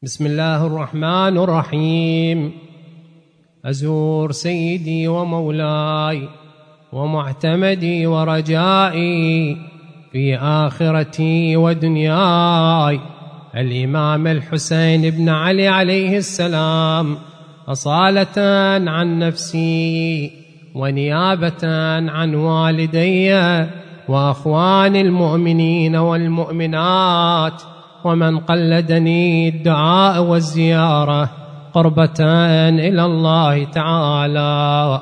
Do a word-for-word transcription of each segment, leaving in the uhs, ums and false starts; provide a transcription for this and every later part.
بسم الله الرحمن الرحيم. أزور سيدي ومولاي ومعتمدي ورجائي في آخرتي ودنياي الإمام الحسين بن علي عليه السلام، أصالة عن نفسي ونيابة عن والدي وأخوان المؤمنين والمؤمنات ومن قلدني الدعاء والزيارة قربة إلى الله تعالى.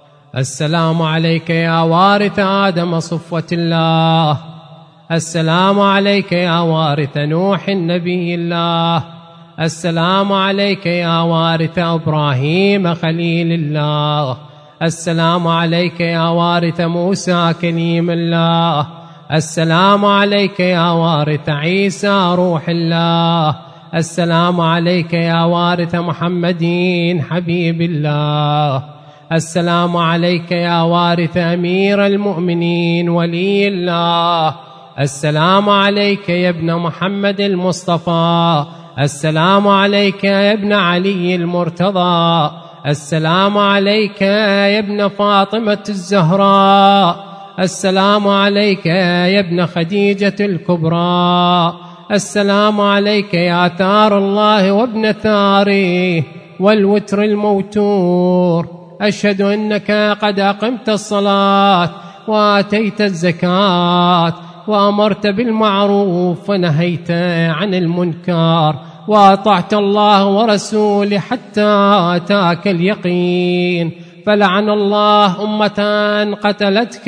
السلام عليك يا وارث آدم صفوة الله، السلام عليك يا وارث نوح نبي الله، السلام عليك يا وارث إبراهيم خليل الله، السلام عليك يا وارث موسى كليم الله، السلام عليك يا وارث عيسى روح الله، السلام عليك يا وارث محمد حبيب الله، السلام عليك يا وارث أمير المؤمنين ولي الله، السلام عليك يا ابن محمد المصطفى، السلام عليك يا ابن علي المرتضى، السلام عليك يا ابن فاطمة الزهراء، السلام عليك يا ابن خديجة الكبرى، السلام عليك يا ثار الله وابن ثاره والوتر الموتور. أشهد أنك قد أقمت الصلاة وآتيت الزكاة وأمرت بالمعروف ونهيت عن المنكر وأطعت الله ورسوله حتى أتاك اليقين. فلعن الله أمة قتلتك،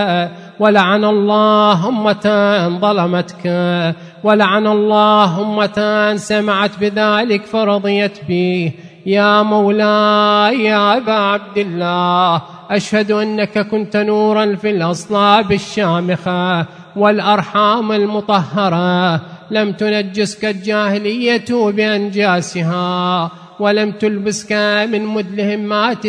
ولعن الله أمة ظلمتك، ولعن الله أمة سمعت بذلك فرضيت به. يا مولاي يا أبا عبد الله، أشهد أنك كنت نورا في الأصلاب الشامخة والأرحام المطهرة، لم تنجسك الجاهلية بأنجاسها ولم تلبسك من مدلهمات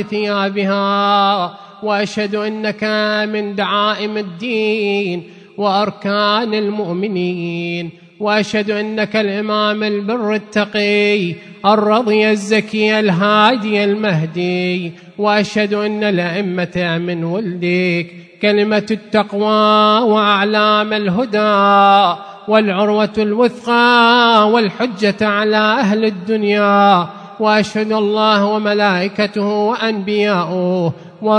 ثيابها. وأشهد أنك من دعائم الدين وأركان المؤمنين، وأشهد أنك الإمام البر التقي الرضي الزكي الهادي المهدي، وأشهد أن الأئمة من ولدك كلمة التقوى وأعلام الهدى والعروة الوثقى والحجة على أهل الدنيا. وأشهد الله وملائكته وأنبياؤه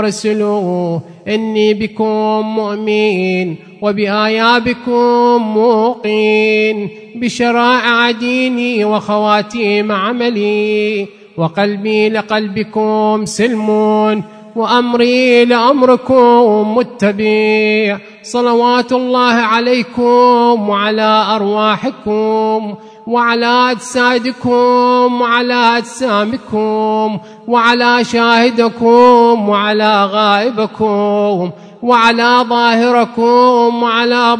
ورسله إني بكم مؤمن وبآيابكم موقن، بشرائع ديني وخواتيم عملي، وقلبي لقلبكم سلم وأمري لأمركم متبع. صلوات الله عليكم وعلى أرواحكم وعلى أجسادكم وعلى أجسامكم وعلى شاهدكم وعلى غائبكم وعلى ظاهركم وعلى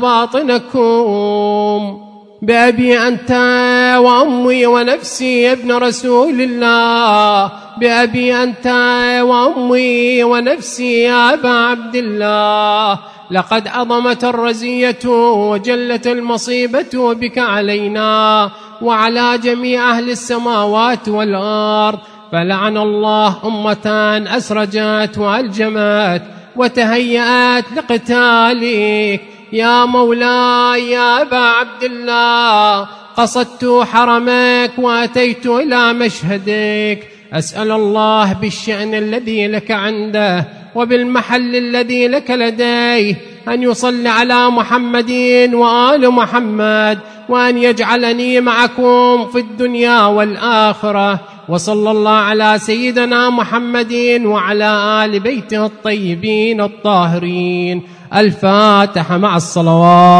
باطنكم. بأبي أنت وأمي ونفسي يا ابن رسول الله، بأبي أنت وأمي ونفسي يا أبا عبد الله، لقد عظمت الرزية وجلت المصيبة بك علينا وعلى جميع أهل السماوات والأرض. فلعن الله أمة أسرجت وألجمت وتهيأت لقتالك. يا مولاي يا أبا عبد الله، قصدت حرمك وأتيت إلى مشهدك، أسأل الله بالشأن الذي لك عنده وبالمحل الذي لك لديه أن يصلي على محمد وآل محمد، وأن يجعلني معكم في الدنيا والآخرة. وصلى الله على سيدنا محمد وعلى آل بيته الطيبين الطاهرين. الفاتحة مع الصلوات.